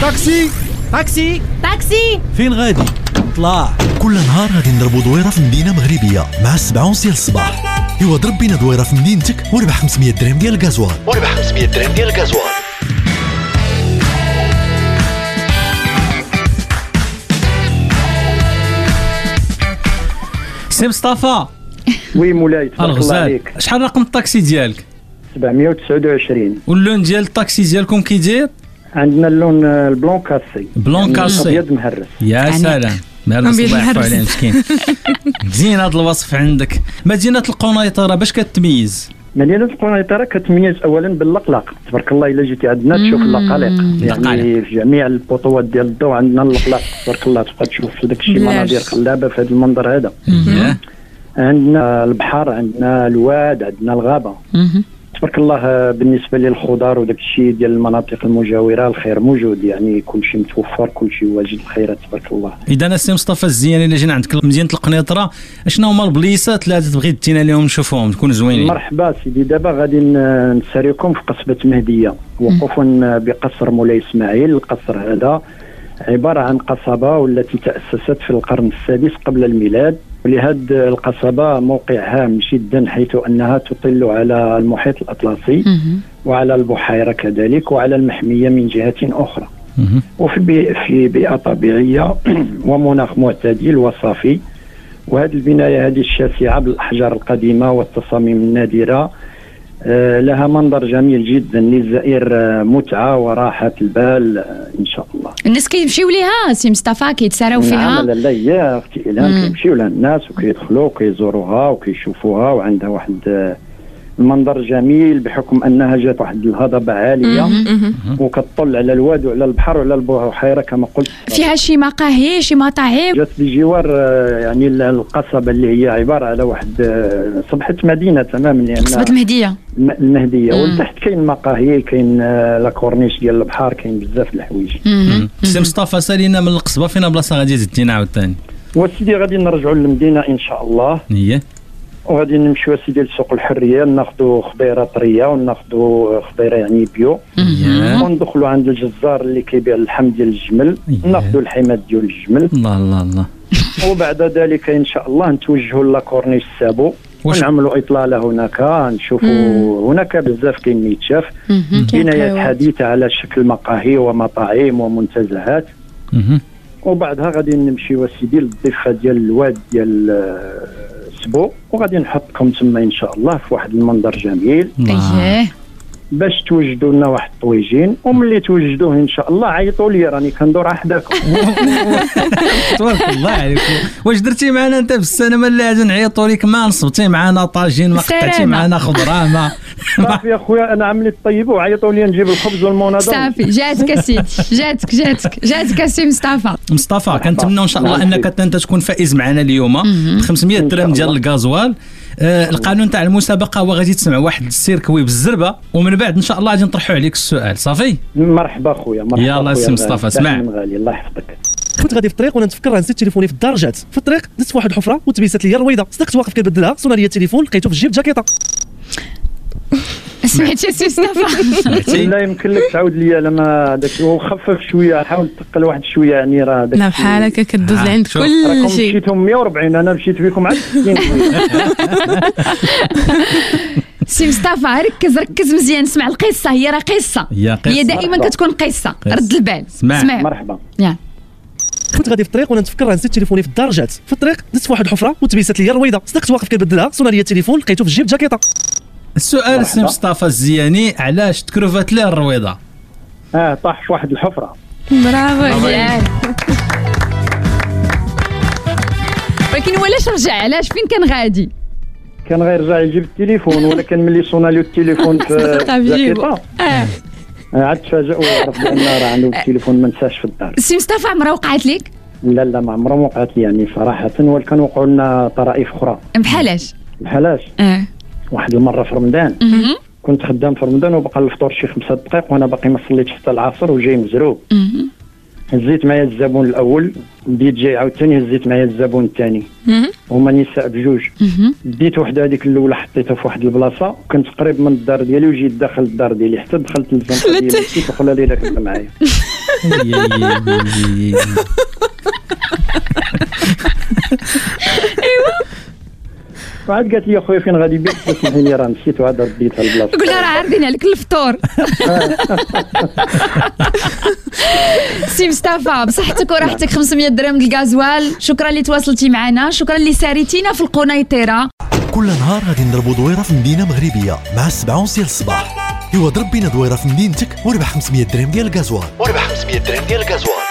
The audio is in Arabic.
طاكسي طاكسي طاكسي فين غادي؟ طلع كل نهار غادي نضربوا دويره في مدينه مغربيه مع 7:30 الصباح. ايوا ضرب بينا دويره في مدينتك وربح 500 درهم ديال الغازوال. سي مصطفى وي مولاي تبارك الله الغزال، عليك. شحال رقم الطاكسي ديالك؟ 729. واللون ديال الطاكسي ديالكم كيدير؟ عندنا اللون البلون كاسي، بلون كاسي. ابيض مهرس. يا سلام، مالا أبيض صباح مهرس. عليه مسكين. زين هذا الوصف عندك. مدينة القنيطرة باش كتميز؟ مدينة القنيطرة كتميز اولا باللقلق، تبارك الله. الا جيتي عندنا تشوف اللقالق، يعني في جميع البطوات ديال الضوء عندنا اللقلق تبارك الله. تبقى تشوف داك الشيء مناظر خلابه في هذا المنظر هذا. عندنا البحر، عندنا الواد، عندنا الغابه تبارك الله. بالنسبه للخضار وداك الشيء ديال المناطق المجاوره الخير موجود، يعني كل شيء متوفر، كل شيء واجد الخيرات تبارك الله. اذا السي مصطفى الزياني الا جينا عندك مدينة القنيطرة، اشنو هما البليصات اللي تبغي دينا لهم نشوفوهم تكونوا زوينين؟ مرحبا سيدي. دابا غادي نساريكم في قصبة مهدية، وقوفا بقصر مولاي اسماعيل. القصر هذا عبارة عن قصبة والتي تأسست في القرن السادس قبل الميلاد، ولهذه القصبة موقعها هام جدا حيث أنها تطل على المحيط الأطلسي وعلى البحيرة كذلك وعلى المحمية من جهة أخرى، وفي بيئة طبيعية ومناخ معتدل وصافي. وهذه البناية هذه الشاسعة بالأحجار القديمة والتصاميم النادرة لها منظر جميل جدا للزائر، متعة وراحة البال إن شاء الله. الناس كيمشيو ليها سي مصطفى كيتساراو فيها؟ نعم، لا يا اختي إلهام، كيمشيو لها الناس وكيدخلوا وكيزوروها وكيشوفوها، وعندها واحد المنظر جميل بحكم انها جات واحد الهضبه عاليه وكتطل على الواد وعلى البحر وعلى البحيره كما قلت. فيها شي مقاهي شي مطاعم؟ جات بجوار يعني القصبه اللي هي عباره على واحد صبحه مدينه تماما، قصبة المهديه. ولتحت كاين مقاهي، كاين لا كورنيش ديال البحر، كاين بزاف الحوايج. سي مصطفى سالينا من القصبة، فين بلاصه غادي تدينا عاوتاني؟ وسيدي غادي نرجعوا للمدينه ان شاء الله، هي وغادي نمشيو سيدي لسوق الحريه، ناخذوا خضيره طريه وناخذوا خضيره يعني بيو، وندخلوا عند الجزار اللي كيبيع اللحم ديال الجمل، ناخذوا الحماد ديال الجمل. الله الله الله. وبعد ذلك ان شاء الله نتوجهوا لكورنيش السابو ونعملوا اطلاله هناك، نشوفوا هناك بزاف كاين ما يتشاف، بنايات حديثه على شكل مقاهي ومطاعم ومنتزهات. وبعدها غادي نمشيو سيدي للضفه ديال الواد ديال سبو، وغادي نحطكم تما ان شاء الله في واحد المنظر جميل باش توجدوا لنا واحد الطويجين، وملي توجدوه ان شاء الله عيطوا لي راني كندور حداكم. تبارك الله عليك. واش درتي معنا انت بالسنه اللي غادي نعيطوا لك؟ ما نصبتي معنا طاجين، ما قطعتي معنا خضره، ما صافي يا خويا انا عملت طيب وعيطوا لي نجيب الخبز والمناضل. صافي جاتك سيدي، جاتك سي مصطفى. كنتمنى ان شاء الله انك انت تكون فائز معنا اليوم ب 500 درهم ديال الغازوال. القانون تاع المسابقه هو غادي تسمع واحد السيركوي بالزربه، ومن بعد ان شاء الله غادي نطرحوا عليك السؤال. صافي مرحبا خويا، مرحبا. يلا سي مصطفى اسمع. الله يحفظك. كنت غادي في الطريق وانا نتفكر نسيت تليفوني في الدار. جات في الطريق دزت في واحد الحفره وتبيست لي الرويضه، صدقت واقف كنبدلها، صونا لي التليفون لقيته في الجيب جاكيطه. سمعتي سي مصطفى؟ لا يمكن لك تعاود لي لما داك وخفف شويه، حاول تقل واحد شويه، يعني راه لا بحال هكا كدوز لعند كل شيء. مشيتهم 140 انا مشيت بكم عاد 60. سي مصطفى ركز مزيان، اسمع القصه، هي راه قصه، هي دائما كتكون قصه، رد البال. اسمع. مرحبا. كنت غادي في الطريق وانا نتفكر نسيت تليفوني في الدار. جات في الطريق دزت في واحد الحفره وتبيست لي الرويضه، صدقت واقف كنبدلها، صونا لي التليفون لقيته في الجيب جاكيطه. السؤال سي مصطفى الزياني، علاش تكرفت ليه الرويضه؟ طاح في واحد الحفره. برافو مزيان. ولكن ولاش رجع؟ علاش؟ فين كان غادي؟ كان غير رجع يجيب التليفون، ولكن ملي صونا له التليفون في الجاكيطه عاد تفاجئ وعرف بان راه عنده التليفون ما نساش في الدار. سي مصطفى عمرها وقعت لك؟ لا ما عمرها وقعت لي يعني صراحه، ولكن وقعوا لنا طرائف اخرى. بحالاش؟ واحد المره في رمضان كنت خدام في رمضان وبقى الفطور شي 5 دقائق وانا باقي ما صليتش حتى العصر وجاي مزروب. هزيت معايا الزبون الاول، بديت جاي عاوتاني هزيت معايا الزبون الثاني، هما نساء بجوج. ديت وحده هذيك الاولى حطيتها في واحد البلاصه، كنت قريب من الدار ديالي وجيت داخل الدار ديالي حتى دخلت للزنقه ديالي دخلها ليله كذا معايا. وعاد قالت لي اخويا فين غادي بك؟ اسمحي لي راه نسيت وعاد رديتها للبلاصه. قلنا راه عارضين عليك الفطور. سي مصطفى بصحتك وراحتك 500 درهم الغازوال. شكرا اللي تواصلتي معنا، شكرا اللي ساريتينا في القنيطره. كل نهار غادي نضربوا دويره في مدينه مغربيه مع 7:30 الصباح. ايوا ضرب بينا دويره في مدينتك وربح 500 درهم ديال الغازوال.